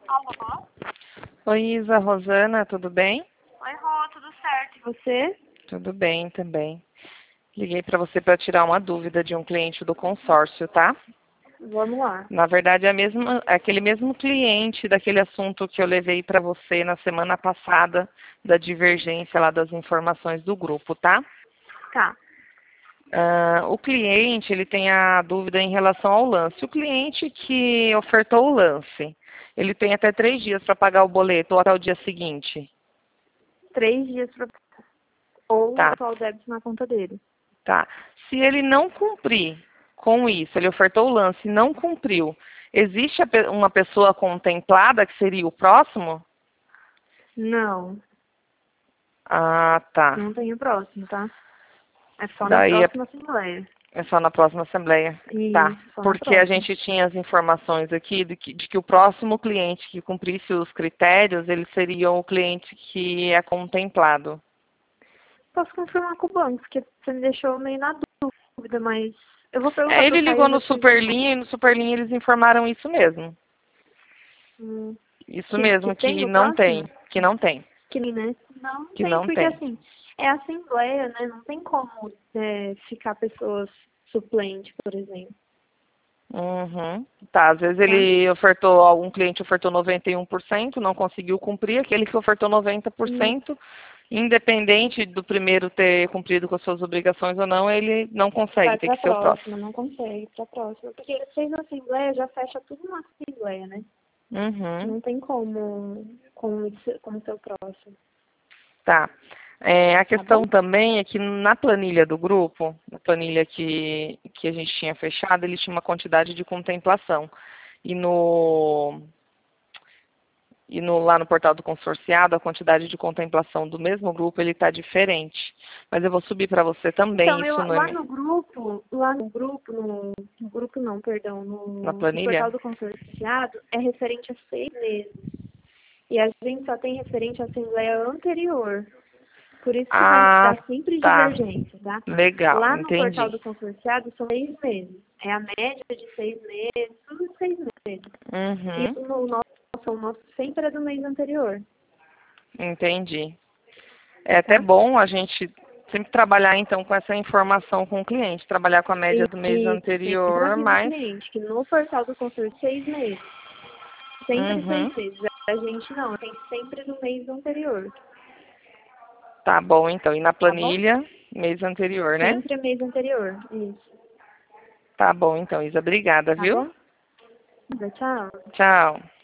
Alô? Oi, Isa, Rosana, tudo bem? Oi, Rô, tudo certo? E você? Tudo bem também. Liguei para você para tirar uma dúvida de um cliente do consórcio, tá? Vamos lá. Na verdade, é aquele mesmo cliente daquele assunto que eu levei para você na semana passada, da divergência lá das informações do grupo, tá? Tá. O cliente, ele tem a dúvida em relação ao lance. O cliente que ofertou o lance, ele tem até 3 dias para pagar o boleto ou até o dia seguinte? 3 dias para ou Tá. eventual débito na conta dele. Tá. Se ele não cumprir com isso, ele ofertou o lance e não cumpriu, existe uma pessoa contemplada que seria o próximo? Não, Ah, tá. não tem o próximo, tá? É só na Daí próxima assembleia. é só na próxima assembleia. Tá. Isso, só na Porque a próxima. gente tinha as informações aqui de que o próximo cliente que cumprisse os critérios, ele seria o cliente que é contemplado. Posso confirmar com o banco, porque você me deixou meio na dúvida, mas eu vou perguntar Ele pro ligou Caio no depois de Superlinha e no Superlinha eles informaram isso mesmo. hum, Isso que mesmo, tem que o não tem. próximo? Que não tem. Que nem, né? Não Que tem, não porque tem. assim, é assembleia, né? Não tem como ficar pessoas suplentes, por exemplo, Uhum. Tá, às vezes tá? ele ofertou, algum cliente ofertou 91%, não conseguiu cumprir, aquele que ofertou E 90%, independente do primeiro ter cumprido com as suas obrigações ou não, ele não consegue, vai tem para a que ser o próximo. próxima, não consegue para a próxima. Porque fez na assembleia, já fecha tudo na assembleia, né? Uhum. Não tem como ser o próximo, Tá. A tá questão bom? também é que na planilha do grupo, na planilha que a gente tinha fechado, ele tinha uma quantidade de contemplação. E lá no portal do consorciado, a quantidade de contemplação do mesmo grupo, ele está diferente. Mas eu vou subir para você também, Então, isso no grupo não, perdão, na no planilha? portal do consorciado, é referente a 6 meses. E a gente só tem referente à assembleia anterior. Por isso que vai Ah, dar sempre tá. divergência, tá? Legal, Lá no portal entendi. do consorciado são 6 meses. É a média de 6 meses, tudo de 6 meses. E Uhum, o nosso sempre é do mês anterior, entendi. É até tá? bom a gente sempre trabalhar então com essa informação com o cliente, trabalhar com a média do mês E sempre anterior, avisa o mas. cliente que no portal do consórcio 6 meses. Sempre Uhum, 6 meses. A gente não, tem sempre no mês anterior, tá bom então. E na tá bom? planilha, mês anterior, né? Sempre é mês anterior, isso. Tá bom então, Isa. Obrigada, Tá viu? bom? Tchau. Tchau.